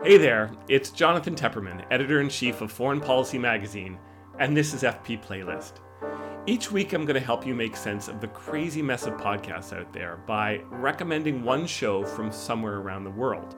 Hey there, it's Jonathan Tepperman, Editor-in-Chief of Foreign Policy Magazine, and this is FP Playlist. Each week I'm going to help you make sense of the crazy mess of podcasts out there by recommending one show from somewhere around the world.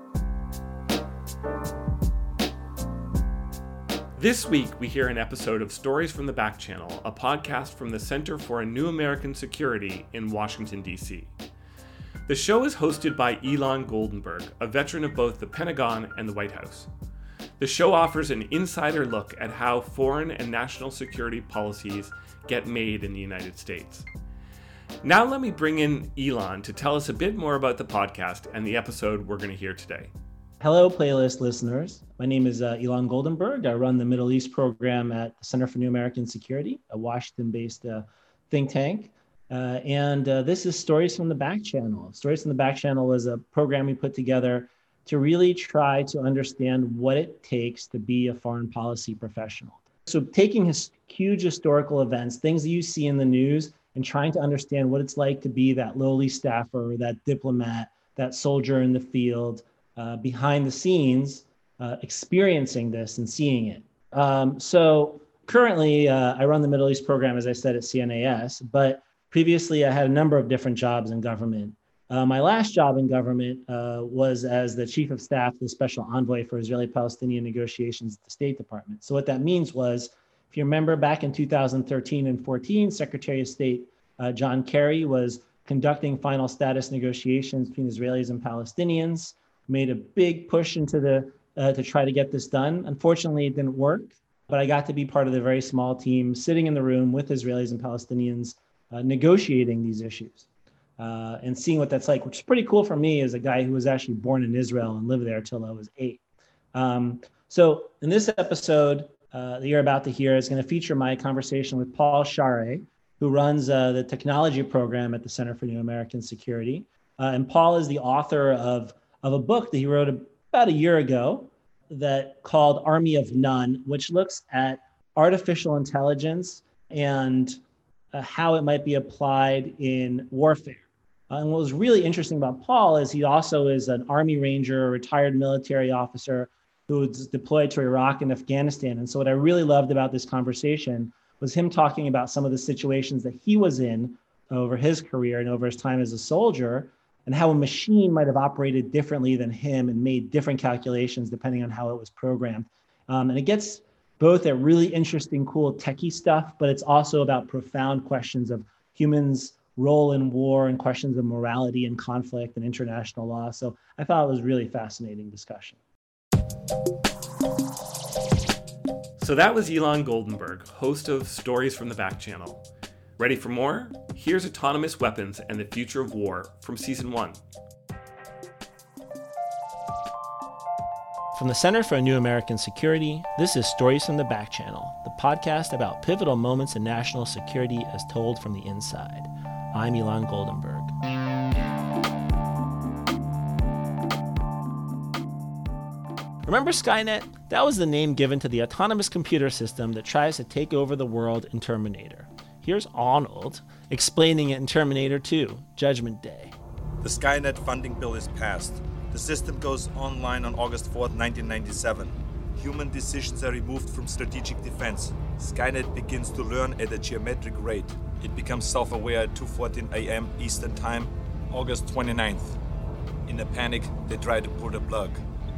This week we hear an episode of Stories from the Back Channel, a podcast from the Center for a New American Security in Washington, D.C. The show is hosted by Ilan Goldenberg, a veteran of both the Pentagon and the White House. The show offers an insider look at how foreign and national security policies get made in the United States. Now let me bring in Ilan to tell us a bit more about the podcast and the episode we're going to hear today. Hello, Playlist listeners. My name is Ilan Goldenberg. I run the Middle East program at the Center for New American Security, a Washington-based think tank. This is Stories from the Back Channel. Stories from the Back Channel is a program we put together to really try to understand what it takes to be a foreign policy professional. So taking huge historical events, things that you see in the news, and trying to understand what it's like to be that lowly staffer, that diplomat, that soldier in the field, behind the scenes, experiencing this and seeing it. So currently, I run the Middle East program, as I said, at CNAS, but previously, I had a number of different jobs in government. My last job in government was as the chief of staff, the special envoy for Israeli-Palestinian negotiations at the State Department. So what that means was, if you remember back in 2013 and 14, Secretary of State John Kerry was conducting final status negotiations between Israelis and Palestinians, made a big push into to try to get this done. Unfortunately, it didn't work, but I got to be part of the very small team sitting in the room with Israelis and Palestinians negotiating these issues and seeing what that's like, which is pretty cool for me as a guy who was actually born in Israel and lived there till I was 8. So in this episode that you're about to hear is going to feature my conversation with Paul Share, who runs the technology program at the Center for New American Security. And Paul is the author of a book that he wrote about a year ago that called Army of None, which looks at artificial intelligence and how it might be applied in warfare. And what was really interesting about Paul is he also is an Army Ranger, a retired military officer who was deployed to Iraq and Afghanistan. And so what I really loved about this conversation was him talking about some of the situations that he was in over his career and over his time as a soldier, and how a machine might have operated differently than him and made different calculations depending on how it was programmed. And it gets both at really interesting, cool techie stuff, but it's also about profound questions of humans' role in war and questions of morality and conflict and international law. So I thought it was a really fascinating discussion. So that was Ilan Goldenberg, host of Stories from the Back Channel. Ready for more? Here's Autonomous Weapons and the Future of War from Season 1. From the Center for a New American Security, this is Stories from the Back Channel, the podcast about pivotal moments in national security as told from the inside. I'm Ilan Goldenberg. Remember Skynet? That was the name given to the autonomous computer system that tries to take over the world in Terminator. Here's Arnold explaining it in Terminator 2, Judgment Day. The Skynet funding bill is passed. The system goes online on August 4th, 1997. Human decisions are removed from strategic defense. Skynet begins to learn at a geometric rate. It becomes self-aware at 2:14 a.m. Eastern Time, August 29th. In a panic, they try to pull the plug.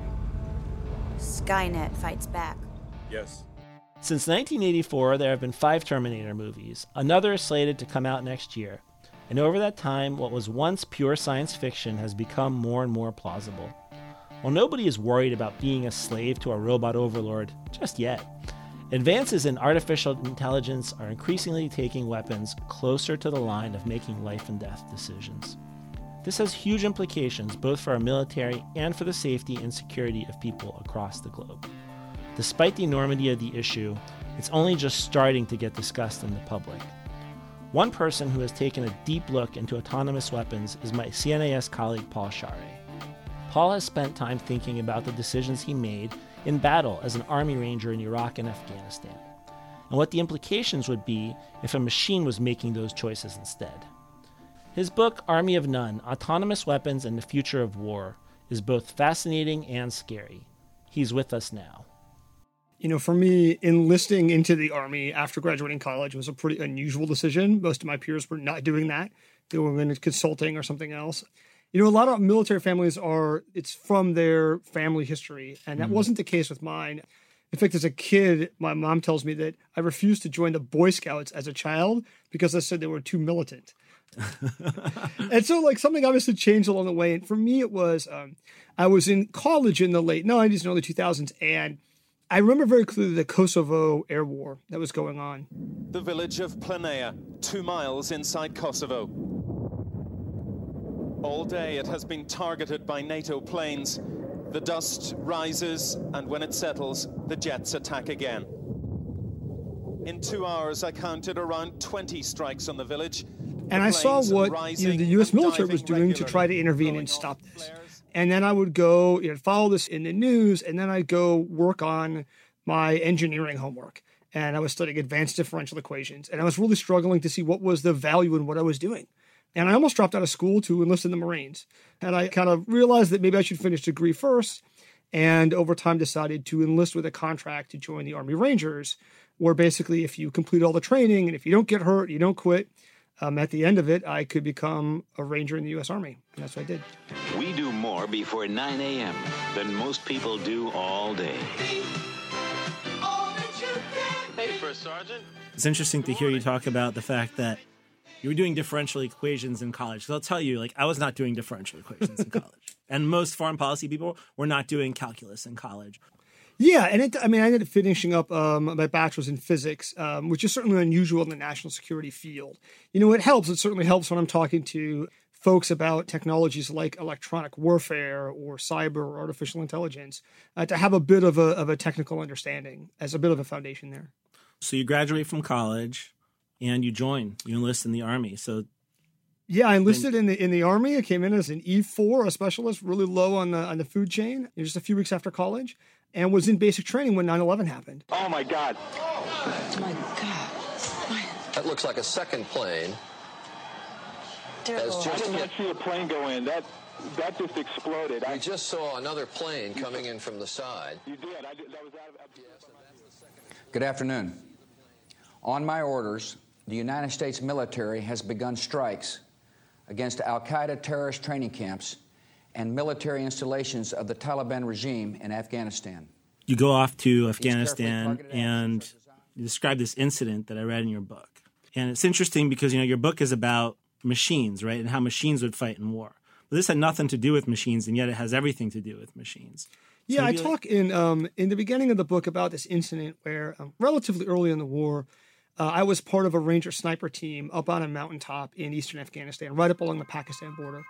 Skynet fights back. Yes. Since 1984, there have been 5 Terminator movies. Another is slated to come out next year. And over that time, what was once pure science fiction has become more and more plausible. While nobody is worried about being a slave to a robot overlord just yet, advances in artificial intelligence are increasingly taking weapons closer to the line of making life and death decisions. This has huge implications both for our military and for the safety and security of people across the globe. Despite the enormity of the issue, it's only just starting to get discussed in the public. One person who has taken a deep look into autonomous weapons is my CNAS colleague Paul Share. Paul has spent time thinking about the decisions he made in battle as an Army Ranger in Iraq and Afghanistan, and what the implications would be if a machine was making those choices instead. His book, Army of None, Autonomous Weapons and the Future of War, is both fascinating and scary. he's with us now. You know, for me, enlisting into the Army after graduating college was a pretty unusual decision. Most of my peers were not doing that. They were into consulting or something else. You know, a lot of military families it's from their family history, and that wasn't the case with mine. In fact, as a kid, my mom tells me that I refused to join the Boy Scouts as a child because I said they were too militant. And so, like, something obviously changed along the way. And for me, it was, I was in college in the late 90s and early 2000s, and I remember very clearly the Kosovo air war that was going on. The village of Planea, 2 miles inside Kosovo. All day it has been targeted by NATO planes. The dust rises, and when it settles, the jets attack again. In 2 hours, I counted around 20 strikes on the village. And I saw what the U.S. military was doing to try to intervene and stop this. And then I would go, follow this in the news, and then I'd go work on my engineering homework. And I was studying advanced differential equations. And I was really struggling to see what was the value in what I was doing. And I almost dropped out of school to enlist in the Marines. And I kind of realized that maybe I should finish degree first. And over time decided to enlist with a contract to join the Army Rangers, where basically if you complete all the training and if you don't get hurt, you don't quit, at the end of it, I could become a Ranger in the U.S. Army. And that's what I did. We do more before 9 a.m. than most people do all day. Hey, First Sergeant. It's interesting to hear you talk about the fact that you were doing differential equations in college. So I'll tell you, I was not doing differential equations in college. And most foreign policy people were not doing calculus in college. Yeah, and I ended up finishing up my bachelor's in physics, which is certainly unusual in the national security field. It helps. It certainly helps when I'm talking to folks about technologies like electronic warfare or cyber or artificial intelligence, to have a bit of a technical understanding as a bit of a foundation there. So you graduate from college and you enlist in the Army. So yeah, I enlisted in the Army. I came in as an E4, a specialist, really low on the food chain, just a few weeks after college, and was in basic training when 9/11 happened. Oh, my God. Oh, my God. That looks like a second plane. I did not see a plane go in. That just exploded. We just saw another plane coming in from the side. You did. That was out of... Good afternoon. On my orders, the United States military has begun strikes against al-Qaeda terrorist training camps and military installations of the Taliban regime in Afghanistan. You go off to Afghanistan and you describe this incident that I read in your book. And it's interesting because, your book is about machines, right? And how machines would fight in war. But this had nothing to do with machines, and yet it has everything to do with machines. So yeah, I talk in the beginning of the book about this incident where relatively early in the war, I was part of a Ranger sniper team up on a mountaintop in eastern Afghanistan, right up along the Pakistan border.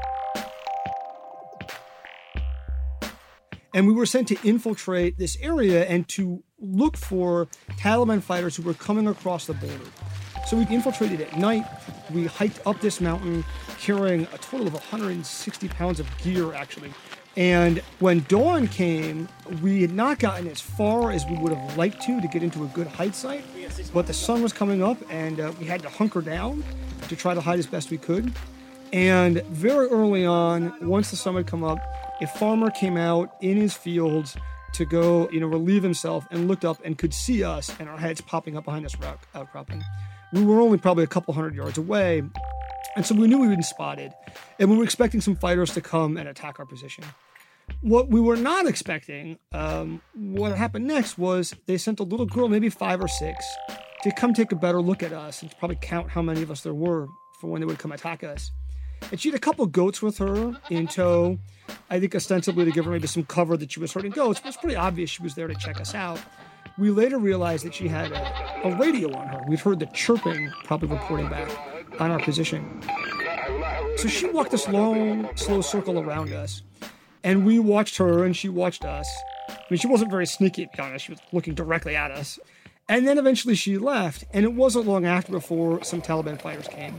And we were sent to infiltrate this area and to look for Taliban fighters who were coming across the border. So we infiltrated at night. We hiked up this mountain carrying a total of 160 pounds of gear, actually. And when dawn came, we had not gotten as far as we would have liked to get into a good hide site. But the sun was coming up, and we had to hunker down to try to hide as best we could. And very early on, once the sun had come up, a farmer came out in his fields to go, relieve himself, and looked up and could see us and our heads popping up behind this rock outcropping. We were only probably a couple hundred yards away, and so we knew we'd been spotted, and we were expecting some fighters to come and attack our position. What we were not expecting, what happened next was they sent a little girl, maybe 5 or 6, to come take a better look at us and to probably count how many of us there were for when they would come attack us. And she had a couple goats with her in tow, I think ostensibly to give her maybe some cover that she was herding goats, but it's pretty obvious she was there to check us out. We later realized that she had a radio on her. We'd heard the chirping, probably reporting back on our position. So she walked this long, slow circle around us, and we watched her and she watched us. I mean, she wasn't very sneaky, to be honest. She was looking directly at us. And then eventually she left, and it wasn't long after before some Taliban fighters came.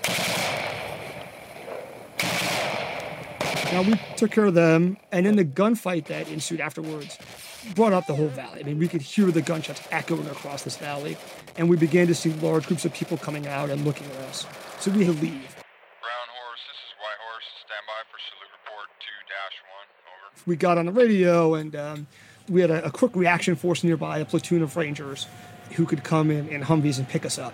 Now, we took care of them, and then the gunfight that ensued afterwards brought up the whole valley. I mean, we could hear the gunshots echoing across this valley, and we began to see large groups of people coming out and looking at us. So we had to leave. Brown horse, this is White horse, Stand by for salute report 2-1, over. We got on the radio, and we had a quick reaction force nearby, a platoon of Rangers who could come in Humvees and pick us up.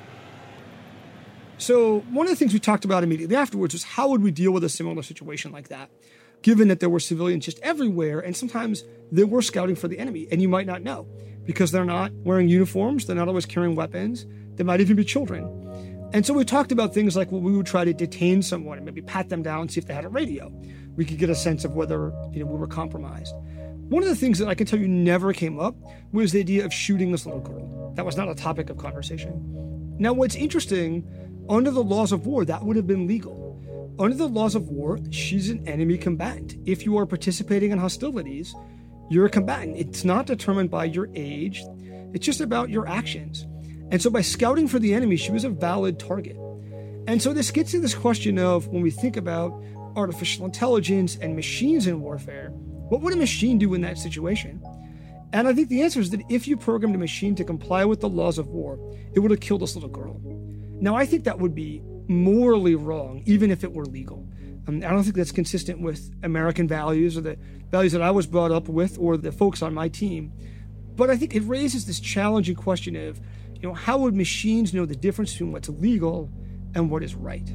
So one of the things we talked about immediately afterwards was how would we deal with a similar situation like that, given that there were civilians just everywhere, and sometimes they were scouting for the enemy, and you might not know, because they're not wearing uniforms, they're not always carrying weapons, they might even be children. And so we talked about things like, well, we would try to detain someone and maybe pat them down and see if they had a radio. We could get a sense of whether we were compromised. One of the things that I can tell you never came up was the idea of shooting this little girl. That was not a topic of conversation. Now, what's interesting, under the laws of war, that would have been legal. Under the laws of war, she's an enemy combatant. If you are participating in hostilities, you're a combatant. It's not determined by your age. It's just about your actions. And so by scouting for the enemy, she was a valid target. And so this gets to this question of, when we think about artificial intelligence and machines in warfare, what would a machine do in that situation? And I think the answer is that if you programmed a machine to comply with the laws of war, it would have killed this little girl. Now, I think that would be morally wrong, even if it were legal. I don't think that's consistent with American values or the values that I was brought up with or the folks on my team. But I think it raises this challenging question of, how would machines know the difference between what's legal and what is right?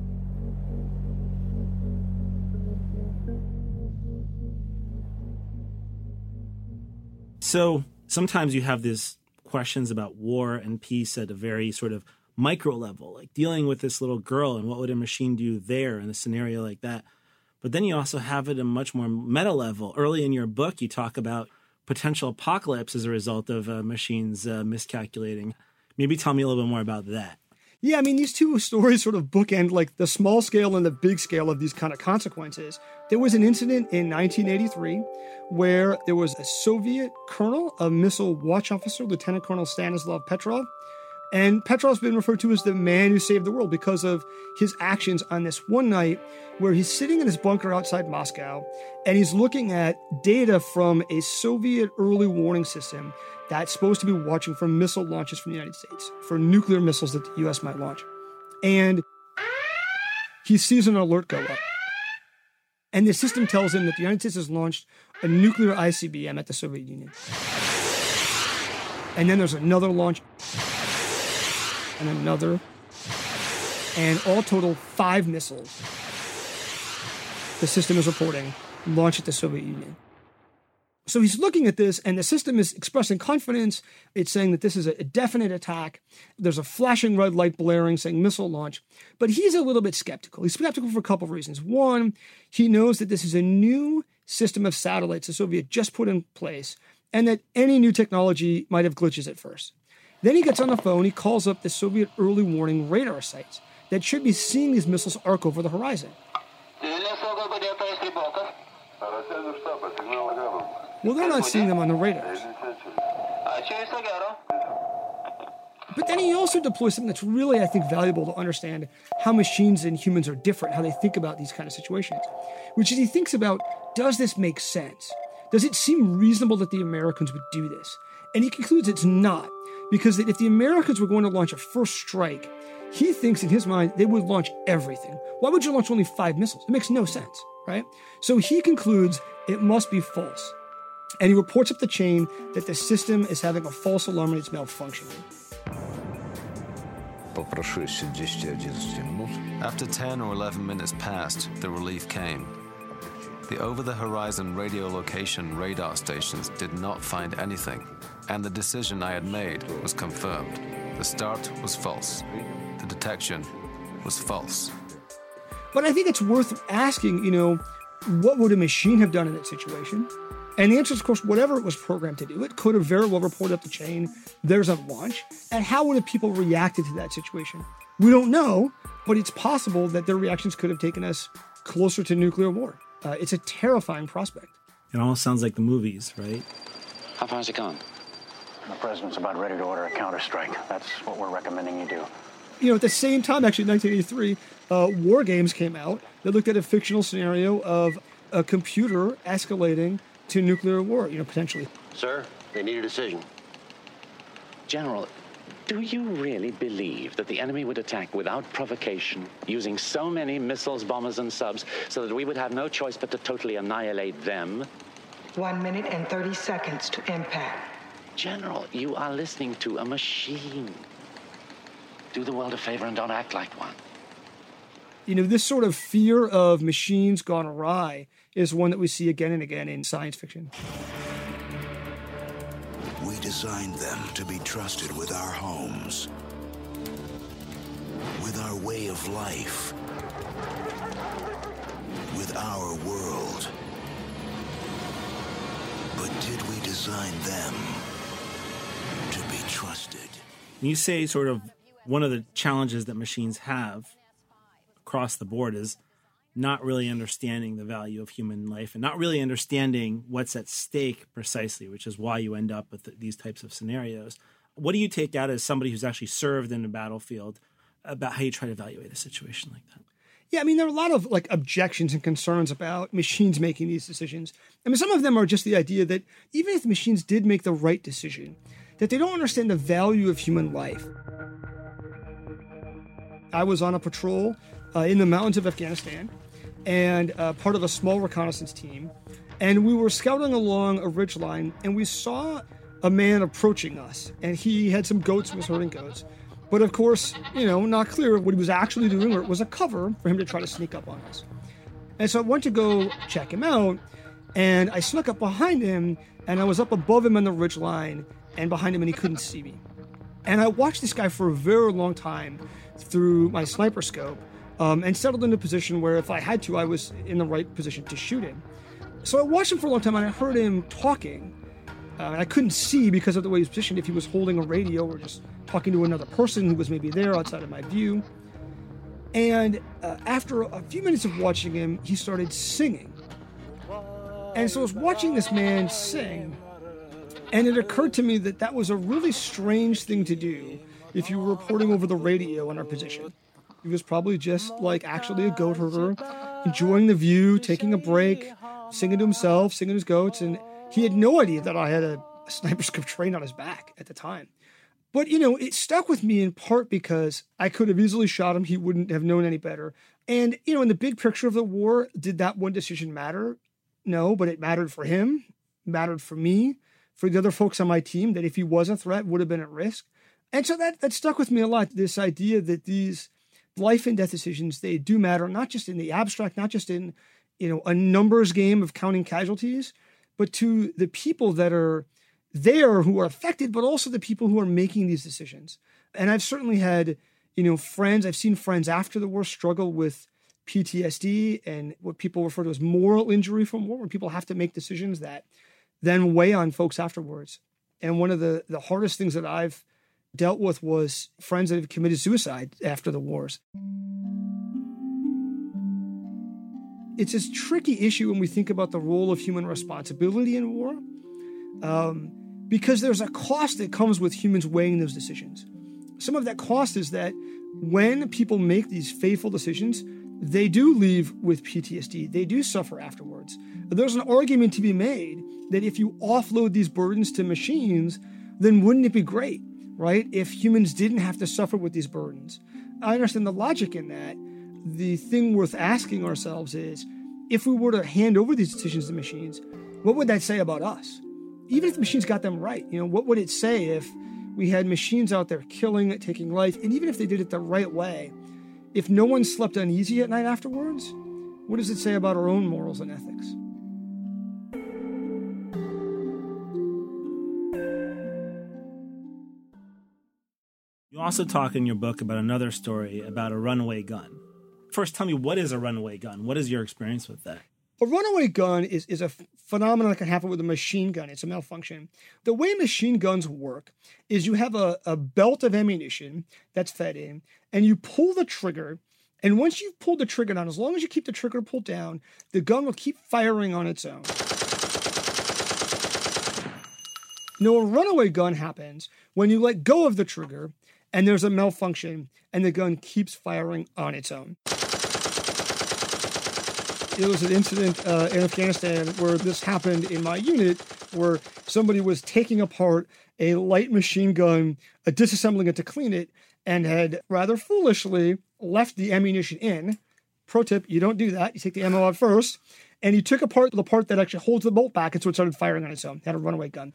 So sometimes you have these questions about war and peace at a very sort of micro level, like dealing with this little girl and what would a machine do there in a scenario like that. But then you also have it at a much more meta level. Early in your book, you talk about potential apocalypse as a result of machines miscalculating. Maybe tell me a little bit more about that. Yeah, these two stories sort of bookend like the small scale and the big scale of these kind of consequences. There was an incident in 1983 where there was a Soviet colonel, a missile watch officer, Lieutenant Colonel Stanislav Petrov. And Petrov's been referred to as the man who saved the world because of his actions on this one night where he's sitting in his bunker outside Moscow and he's looking at data from a Soviet early warning system that's supposed to be watching for missile launches from the United States, for nuclear missiles that the U.S. might launch. And he sees an alert go up. And the system tells him that the United States has launched a nuclear ICBM at the Soviet Union. And then there's another launch, and another, and all total 5 missiles the system is reporting launched at the Soviet Union. So he's looking at this, and the system is expressing confidence. It's saying that this is a definite attack. There's a flashing red light blaring saying missile launch. But he's a little bit skeptical. He's skeptical for a couple of reasons. One, he knows that this is a new system of satellites the Soviet just put in place, and that any new technology might have glitches at first. Then he gets on the phone, he calls up the Soviet early warning radar sites that should be seeing these missiles arc over the horizon. Well, they're not seeing them on the radars. But then he also deploys something that's really, I think, valuable to understand how machines and humans are different, how they think about these kind of situations, which is he thinks about, does this make sense? Does it seem reasonable that the Americans would do this? And he concludes it's not, because if the Americans were going to launch a first strike, he thinks in his mind they would launch everything. Why would you launch only 5 missiles? It makes no sense, right? So he concludes it must be false. And he reports up the chain that the system is having a false alarm and it's malfunctioning. After 10 or 11 minutes passed, the relief came. The over-the-horizon radio location radar stations did not find anything, and the decision I had made was confirmed. The start was false. The detection was false. But I think it's worth asking, what would a machine have done in that situation? And the answer is, of course, whatever it was programmed to do. It could have very well reported up the chain, there's a launch. And how would have people reacted to that situation? We don't know, but it's possible that their reactions could have taken us closer to nuclear war. It's a terrifying prospect. It almost sounds like the movies, right? How far has it gone? The president's about ready to order a counterstrike. That's what we're recommending you do. At the same time, actually, in 1983, War Games came out that looked at a fictional scenario of a computer escalating to nuclear war, potentially. Sir, they need a decision. General, Do you really believe that the enemy would attack without provocation, using so many missiles, bombers, and subs, so that we would have no choice but to totally annihilate them? 1 minute and 30 seconds to impact. General, you are listening to a machine. Do the world a favor and don't act like one. You know, this sort of fear of machines gone awry is one that we see again and again in science fiction. We designed them to be trusted with our homes, with our way of life, with our world. But did we design them to be trusted? You say sort of one of the challenges that machines have across the board is not really understanding the value of human life and not really understanding what's at stake precisely, which is why you end up with these types of scenarios. What do you take out as somebody who's actually served in a battlefield about how you try to evaluate a situation like that? Yeah, I mean, there are a lot of objections and concerns about machines making these decisions. I mean, some of them are just the idea that even if machines did make the right decision, that they don't understand the value of human life. I was on a patrol in the mountains of Afghanistan and part of a small reconnaissance team. And we were scouting along a ridgeline and we saw a man approaching us. And he had some goats and was herding goats. But of course, not clear what he was actually doing, or it was a cover for him to try to sneak up on us. And so I went to go check him out, and I snuck up behind him, and I was up above him on the ridgeline and behind him, and he couldn't see me. And I watched this guy for a very long time through my sniper scope, and settled in a position where if I had to, I was in the right position to shoot him. So I watched him for a long time, and I heard him talking. And I couldn't see because of the way he was positioned if he was holding a radio or just talking to another person who was maybe there outside of my view. And after a few minutes of watching him, he started singing. And so I was watching this man sing, and it occurred to me that that was a really strange thing to do if you were reporting over the radio on our position. He was probably just actually a goat herder, enjoying the view, taking a break, singing to himself, singing to his goats, and he had no idea that I had a sniper scope trained on his back at the time. But, it stuck with me in part because I could have easily shot him. He wouldn't have known any better. And, in the big picture of the war, did that one decision matter? No, but it mattered for him, mattered for me, for the other folks on my team, that if he was a threat, would have been at risk. And so that stuck with me a lot, this idea that these life and death decisions, they do matter, not just in the abstract, not just in, a numbers game of counting casualties, but to the people that are there who are affected, but also the people who are making these decisions. And I've certainly had, friends, I've seen friends after the war struggle with PTSD and what people refer to as moral injury from war, where people have to make decisions that then weigh on folks afterwards. And one of the hardest things that I've dealt with was friends that have committed suicide after the wars. It's a tricky issue when we think about the role of human responsibility in war, because there's a cost that comes with humans weighing those decisions. Some of that cost is that when people make these fateful decisions, they do leave with PTSD. They do suffer afterwards. There's an argument to be made that if you offload these burdens to machines, then wouldn't it be great, right? If humans didn't have to suffer with these burdens. I understand the logic in that. The thing worth asking ourselves is, if we were to hand over these decisions to machines, what would that say about us? Even if the machines got them right, what would it say if we had machines out there killing, taking life, and even if they did it the right way, if no one slept uneasy at night afterwards, what does it say about our own morals and ethics? You also talk in your book about another story about a runaway gun. First, tell me, what is a runaway gun? What is your experience with that? A runaway gun is a phenomenon that can happen with a machine gun. It's a malfunction. The way machine guns work is you have a belt of ammunition that's fed in, and you pull the trigger, and once you've pulled the trigger down, as long as you keep the trigger pulled down, the gun will keep firing on its own. Now, a runaway gun happens when you let go of the trigger, and there's a malfunction, and the gun keeps firing on its own. There was an incident in Afghanistan where this happened in my unit, where somebody was taking apart a light machine gun, disassembling it to clean it, and had rather foolishly left the ammunition in. Pro tip, you don't do that. You take the ammo out first. And he took apart the part that actually holds the bolt back, and so it started firing on its own. It had a runaway gun.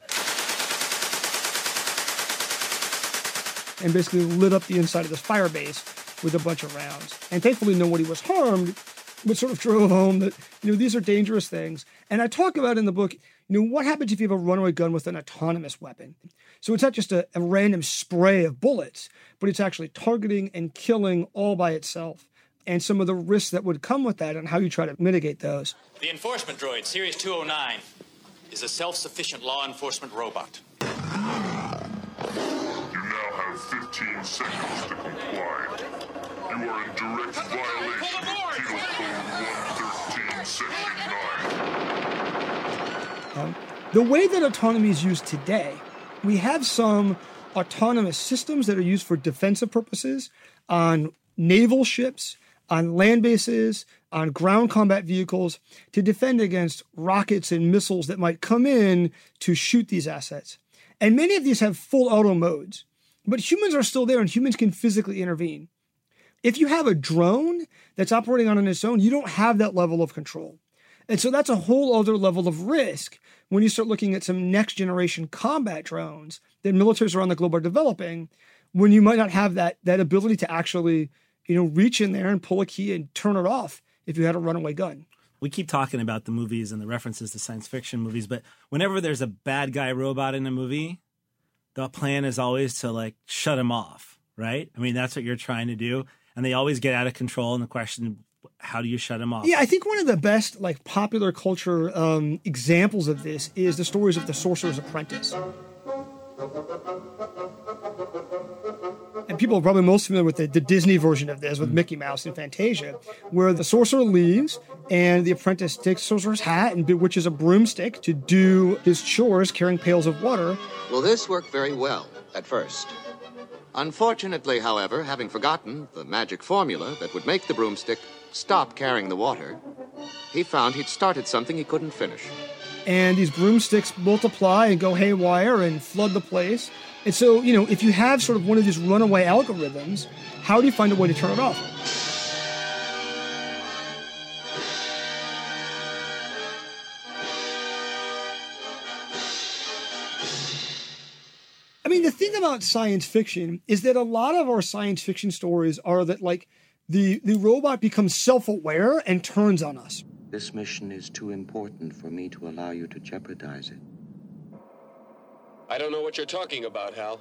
And basically lit up the inside of this fire base with a bunch of rounds. And thankfully nobody was harmed, but sort of drove home that, these are dangerous things. And I talk about in the book, what happens if you have a runaway gun with an autonomous weapon? So it's not just a random spray of bullets, but it's actually targeting and killing all by itself. And some of the risks that would come with that and how you try to mitigate those. The enforcement droid, Series 209, is a self-sufficient law enforcement robot. You now have 15 seconds to comply. You are in direct violation of Penal Code 113, Section 9. The way that autonomy is used today, we have some autonomous systems that are used for defensive purposes on naval ships, on land bases, on ground combat vehicles, to defend against rockets and missiles that might come in to shoot these assets. And many of these have full auto modes, but humans are still there and humans can physically intervene. If you have a drone that's operating on its own, you don't have that level of control. And so that's a whole other level of risk when you start looking at some next generation combat drones that militaries around the globe are developing, when you might not have that ability to actually reach in there and pull a key and turn it off if you had a runaway gun. We keep talking about the movies and the references to science fiction movies, but whenever there's a bad guy robot in a movie, the plan is always to shut him off, right? I mean, that's what you're trying to do. And they always get out of control. And the question, how do you shut him off? Yeah, I think one of the best popular culture examples of this is the stories of the Sorcerer's Apprentice. And people are probably most familiar with the Disney version of this with Mickey Mouse and Fantasia, where the sorcerer leaves and the apprentice takes the sorcerer's hat and bewitches a broomstick to do his chores carrying pails of water. Well, this worked very well at first. Unfortunately, however, having forgotten the magic formula that would make the broomstick stop carrying the water, he found he'd started something he couldn't finish. And these broomsticks multiply and go haywire and flood the place. And so, if you have sort of one of these runaway algorithms, how do you find a way to turn it off? I mean, the thing about science fiction is that a lot of our science fiction stories are that, the robot becomes self-aware and turns on us. This mission is too important for me to allow you to jeopardize it. I don't know what you're talking about, Hal.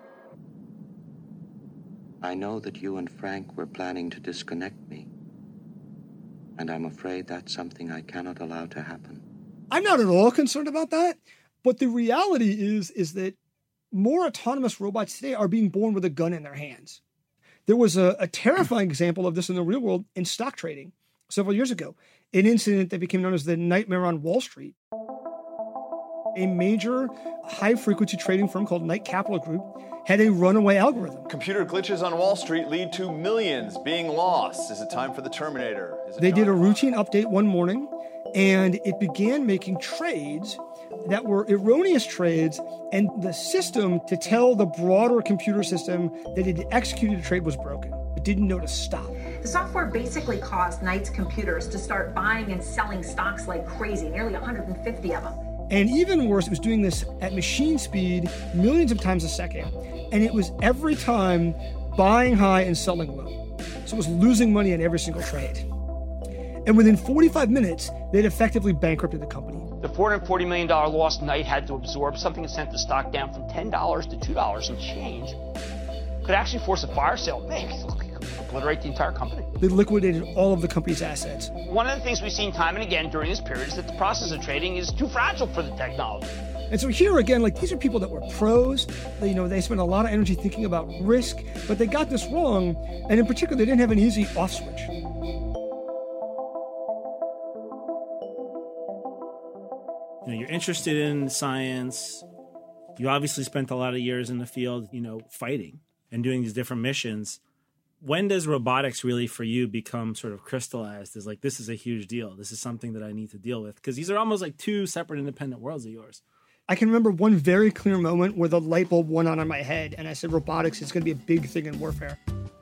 I know that you and Frank were planning to disconnect me. And I'm afraid that's something I cannot allow to happen. I'm not at all concerned about that. But the reality is that more autonomous robots today are being born with a gun in their hands. There was a terrifying example of this in the real world in stock trading several years ago, an incident that became known as the Nightmare on Wall Street. A major high-frequency trading firm called Knight Capital Group had a runaway algorithm. Computer glitches on Wall Street lead to millions being lost. Is it time for the Terminator? They did a routine update one morning, and it began making trades that were erroneous trades, and the system to tell the broader computer system that it executed a trade was broken. It didn't know to stop. The software basically caused Knight's computers to start buying and selling stocks like crazy, nearly 150 of them. And even worse, it was doing this at machine speed, millions of times a second. And it was every time buying high and selling low. So it was losing money on every single trade. And within 45 minutes, they'd effectively bankrupted the company. The $440 million loss Knight had to absorb, something that sent the stock down from $10 to $2 and change, could actually force a fire sale. Man, obliterate the entire company. They liquidated all of the company's assets. One of the things we've seen time and again during this period is that the process of trading is too fragile for the technology. And so here again, these are people that were pros. They spent a lot of energy thinking about risk, but they got this wrong. And in particular, they didn't have an easy off switch. You're interested in science. You obviously spent a lot of years in the field, fighting and doing these different missions. When does robotics really, for you, become sort of crystallized as this is a huge deal? This is something that I need to deal with? Because these are almost like two separate independent worlds of yours. I can remember one very clear moment where the light bulb went on in my head, and I said, robotics is going to be a big thing in warfare.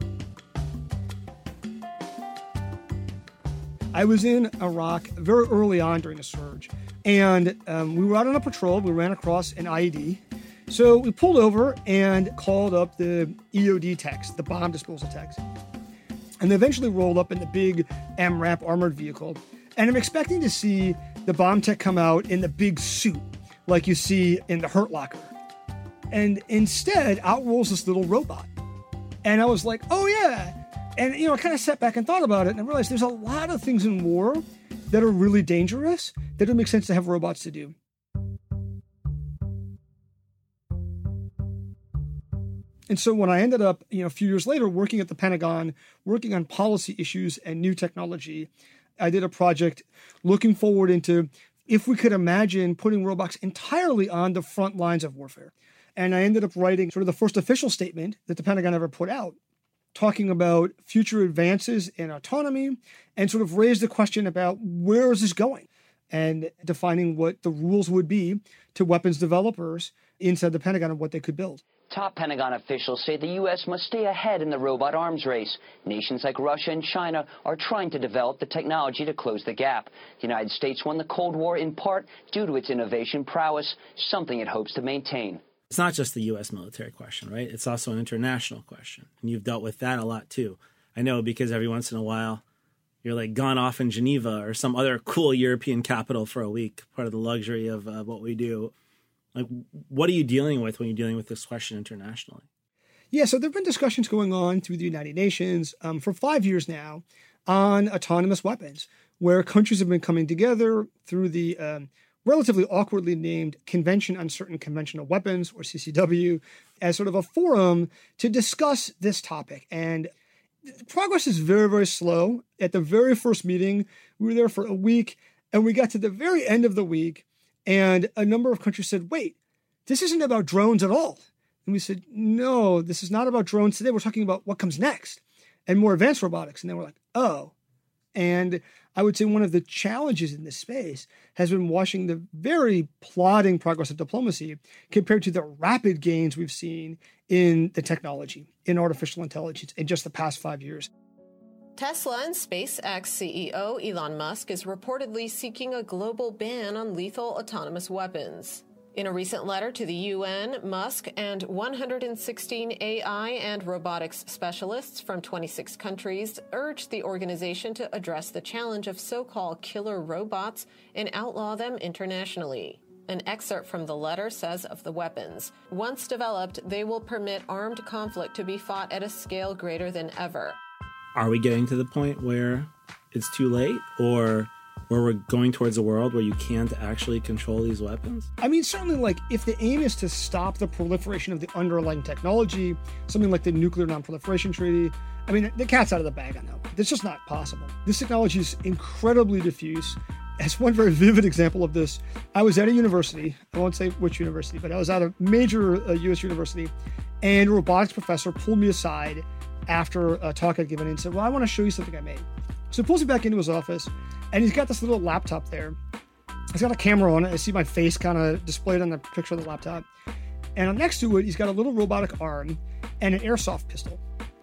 I was in Iraq very early on during the surge, and we were out on a patrol. We ran across an IED. So we pulled over and called up the EOD techs, the bomb disposal techs. And they eventually rolled up in the big MRAP armored vehicle. And I'm expecting to see the bomb tech come out in the big suit, like you see in the Hurt Locker. And instead, out rolls this little robot. And I was like, oh yeah. And, I kind of sat back and thought about it, and I realized there's a lot of things in war that are really dangerous that don't make sense to have robots to do. And so when I ended up, a few years later, working at the Pentagon, working on policy issues and new technology, I did a project looking forward into if we could imagine putting robots entirely on the front lines of warfare. And I ended up writing sort of the first official statement that the Pentagon ever put out, talking about future advances in autonomy and sort of raised the question about where is this going and defining what the rules would be to weapons developers inside the Pentagon of what they could build. Top Pentagon officials say the U.S. must stay ahead in the robot arms race. Nations like Russia and China are trying to develop the technology to close the gap. The United States won the Cold War in part due to its innovation prowess, something it hopes to maintain. It's not just the U.S. military question, right? It's also an international question. And you've dealt with that a lot, too. I know because every once in a while, you're like gone off in Geneva or some other cool European capital for a week, part of the luxury of what we do. Like, what are you dealing with when you're dealing with this question internationally? Yeah, so there have been discussions going on through the United Nations for 5 years now on autonomous weapons, where countries have been coming together through the relatively awkwardly named Convention on Certain Conventional Weapons, or CCW, as sort of a forum to discuss this topic. And progress is very, very slow. At the very first meeting, we were there for a week, and we got to the very end of the week, and a number of countries said, wait, this isn't about drones at all. And we said, no, this is not about drones today. We're talking about what comes next and more advanced robotics. And they were like, oh. And I would say one of the challenges in this space has been watching the very plodding progress of diplomacy compared to the rapid gains we've seen in the technology, in artificial intelligence in just the past 5 years. Tesla and SpaceX CEO Elon Musk is reportedly seeking a global ban on lethal autonomous weapons. In a recent letter to the UN, Musk and 116 AI and robotics specialists from 26 countries urged the organization to address the challenge of so-called killer robots and outlaw them internationally. An excerpt from the letter says of the weapons, once developed, they will permit armed conflict to be fought at a scale greater than ever. Are we getting to the point where it's too late, or where we're going towards a world where you can't actually control these weapons? I mean, certainly, if the aim is to stop the proliferation of the underlying technology, something like the Nuclear Non-Proliferation Treaty, I mean, the cat's out of the bag on that one. It's just not possible. This technology is incredibly diffuse. As one very vivid example of this, I was at a university, I won't say which university, but I was at a major U.S. university, and a robotics professor pulled me aside after a talk I'd given and said, well, I want to show you something I made. So he pulls me back into his office, and he's got this little laptop there. He's got a camera on it. I see my face kind of displayed on the picture of the laptop. And next to it, he's got a little robotic arm and an airsoft pistol.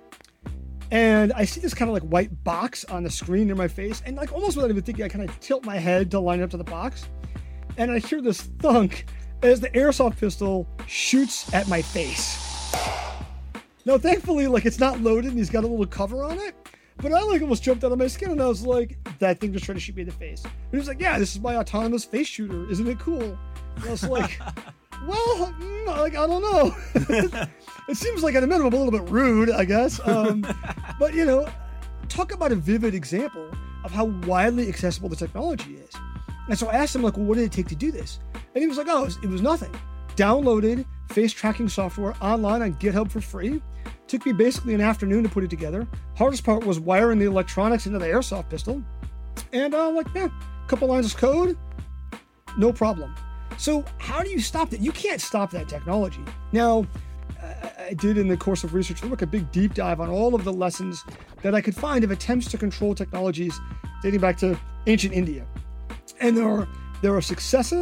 And I see this kind of like white box on the screen near my face, and like almost without even thinking, I kind of tilt my head to line it up to the box. And I hear this thunk as the airsoft pistol shoots at my face. Now, thankfully, it's not loaded and he's got a little cover on it, but I almost jumped out of my skin and I was like, that thing just tried to shoot me in the face. And he was like, yeah, this is my autonomous face shooter. Isn't it cool? And I was like, well, I don't know. It seems like at a minimum a little bit rude, I guess. But, talk about a vivid example of how widely accessible the technology is. And so I asked him, well, what did it take to do this? And he was like, oh, it was nothing. Downloaded face tracking software online on GitHub for free. Took me basically an afternoon to put it together. Hardest part was wiring the electronics into the airsoft pistol. And a couple lines of code, no problem. So how do you stop that? You can't stop that technology. Now, I did in the course of research a big deep dive on all of the lessons that I could find of attempts to control technologies dating back to ancient India. And there are successes,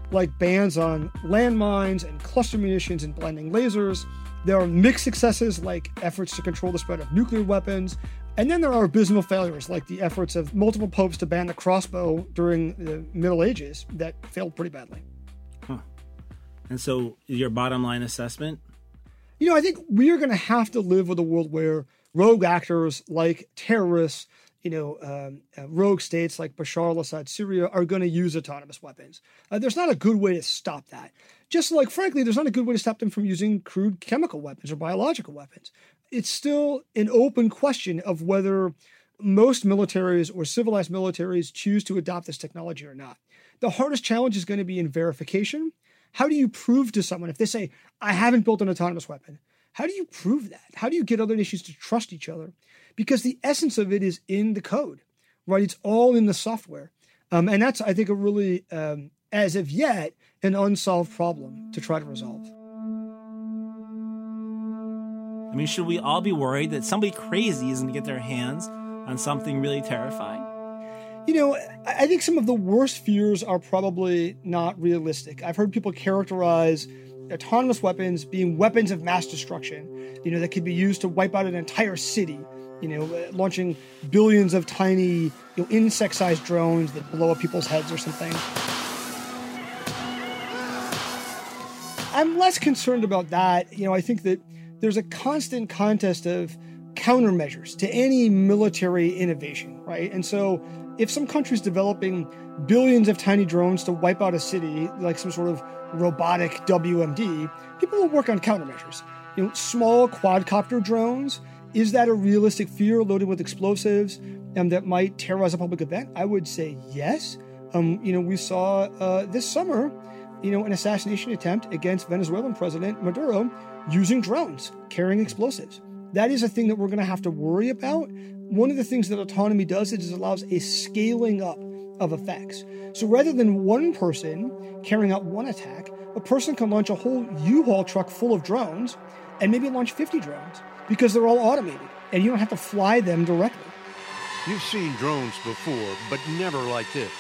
like bans on landmines and cluster munitions and blending lasers. There are mixed successes like efforts to control the spread of nuclear weapons. And then there are abysmal failures like the efforts of multiple popes to ban the crossbow during the Middle Ages that failed pretty badly. Huh. And so your bottom line assessment? I think we are going to have to live with a world where rogue actors like terrorists, rogue states like Bashar al-Assad, Syria, are going to use autonomous weapons. There's not a good way to stop that. Just like, frankly, there's not a good way to stop them from using crude chemical weapons or biological weapons. It's still an open question of whether most militaries or civilized militaries choose to adopt this technology or not. The hardest challenge is going to be in verification. How do you prove to someone, if they say, I haven't built an autonomous weapon, how do you prove that? How do you get other nations to trust each other? Because the essence of it is in the code, right? It's all in the software. And that's, I think, a really, as of yet, an unsolved problem to try to resolve. I mean, should we all be worried that somebody crazy is going to get their hands on something really terrifying? I think some of the worst fears are probably not realistic. I've heard people characterize autonomous weapons being weapons of mass destruction, that could be used to wipe out an entire city, launching billions of tiny, insect-sized drones that blow up people's heads or something. I'm less concerned about that. I think that there's a constant contest of countermeasures to any military innovation, right? And so if some country's developing billions of tiny drones to wipe out a city, like some sort of robotic WMD, people will work on countermeasures. Small quadcopter drones, is that a realistic fear loaded with explosives that might terrorize a public event? I would say yes. We saw this summer, an assassination attempt against Venezuelan President Maduro using drones, carrying explosives. That is a thing that we're going to have to worry about. One of the things that autonomy does is it allows a scaling up of effects. So rather than one person carrying out one attack, a person can launch a whole U-Haul truck full of drones and maybe launch 50 drones because they're all automated and you don't have to fly them directly. You've seen drones before, but never like this.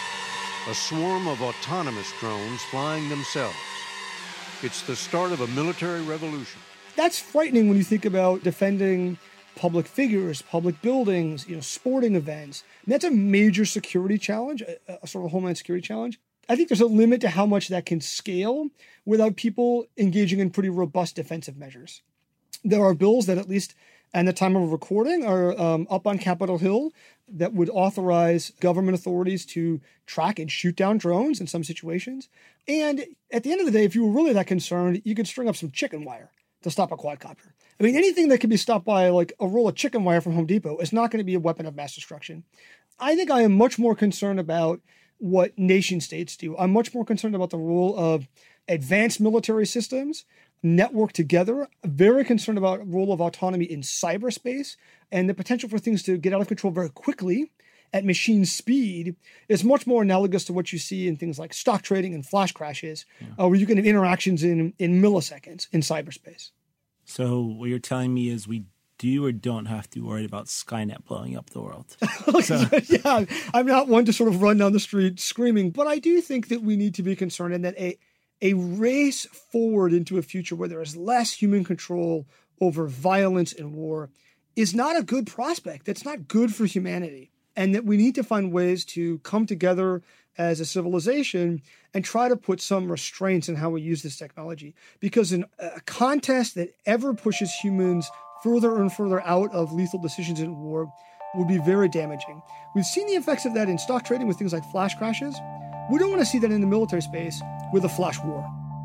A swarm of autonomous drones flying themselves. It's the start of a military revolution. That's frightening when you think about defending public figures, public buildings, sporting events. And that's a major security challenge, a sort of homeland security challenge. I think there's a limit to how much that can scale without people engaging in pretty robust defensive measures. There are bills that, at least at the time of recording, are up on Capitol Hill that would authorize government authorities to track and shoot down drones in some situations. And at the end of the day, if you were really that concerned, you could string up some chicken wire to stop a quadcopter. I mean, anything that can be stopped by like a roll of chicken wire from Home Depot is not going to be a weapon of mass destruction. I think I am much more concerned about what nation states do. I'm much more concerned about the role of advanced military systems networked together. Very concerned about the role of autonomy in cyberspace and the potential for things to get out of control very quickly at machine speed is much more analogous to what you see in things like stock trading and flash crashes, where you can have interactions in milliseconds in cyberspace. So what you're telling me is we do or don't have to worry about Skynet blowing up the world. Yeah, I'm not one to sort of run down the street screaming, but I do think that we need to be concerned and that a race forward into a future where there is less human control over violence and war is not a good prospect. That's not good for humanity. And that we need to find ways to come together as a civilization and try to put some restraints in how we use this technology. Because in a contest that ever pushes humans further and further out of lethal decisions in war would be very damaging. We've seen the effects of that in stock trading with things like flash crashes. We don't want to see that in the military space with a flash war.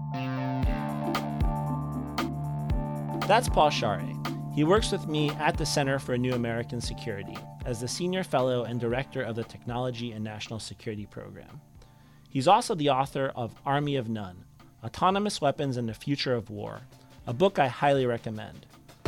That's Paul Scharre. He works with me at the Center for New American Security as the Senior Fellow and Director of the Technology and National Security Program. He's also the author of Army of None, Autonomous Weapons and the Future of War, a book I highly recommend.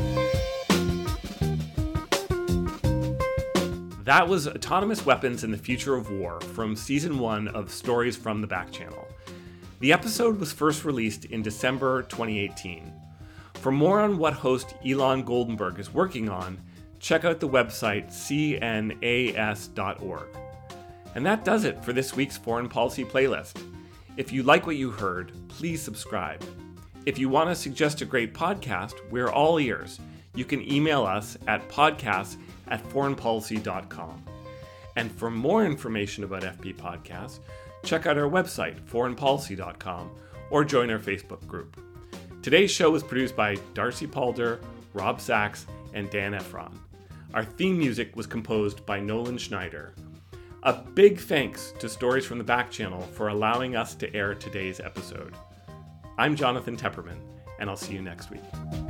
That was Autonomous Weapons and the Future of War from Season 1 of Stories from the Back Channel. The episode was first released in December 2018. For more on what host Ilan Goldenberg is working on, check out the website cnas.org. And that does it for this week's Foreign Policy Playlist. If you like what you heard, please subscribe. If you want to suggest a great podcast, we're all ears. You can email us at podcasts@foreignpolicy.com. And for more information about FP Podcasts, check out our website, foreignpolicy.com, or join our Facebook group. Today's show was produced by Darcy Palder, Rob Sachs, and Dan Efron. Our theme music was composed by Nolan Schneider. A big thanks to Stories from the Back Channel for allowing us to air today's episode. I'm Jonathan Tepperman, and I'll see you next week.